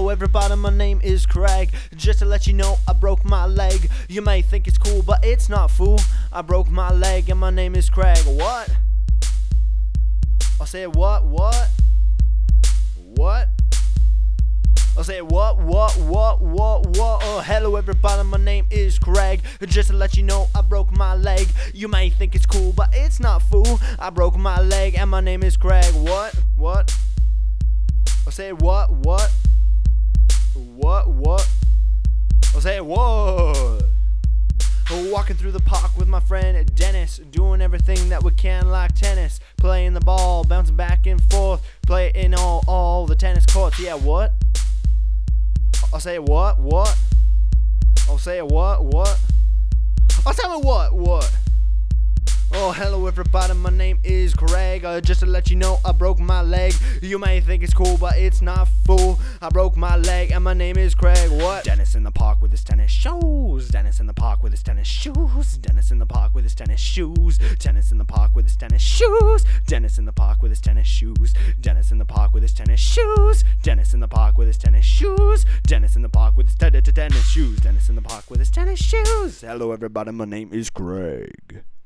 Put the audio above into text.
Hello everybody, my name is Craig. Just to let you know, I broke my leg. You may think it's cool, but it's not, fool. I broke my leg and my name is Craig. What? I'll say what? What? I'll say what? Oh, hello everybody, my name is Craig. Just to let you know, I broke my leg. You may think it's cool, but it's not, fool. I broke my leg and my name is Craig. What? I'll say what? I'll say what? Walking through the park with my friend Dennis, doing everything that we can like tennis, playing the ball, bouncing back and forth, playing all the tennis courts. Yeah, what? I'll say what? I'll say what? I'll tell me what? Oh, hello everybody, my name is Craig. Just to let you know, I broke my leg. You may think it's cool, but it's not, fool. I broke my leg and my name is Craig. What? Dennis in the park with his tennis shoes. Dennis in the park with his tennis shoes. Dennis in the park with his tennis shoes. Dennis in the park with his tennis shoes. Dennis in the park with his tennis shoes. Dennis in the park with his tennis shoes. Dennis in the park with his tennis shoes. Dennis in the park with his tennis shoes. Dennis in the park with his tennis shoes. Hello everybody, my name is Craig.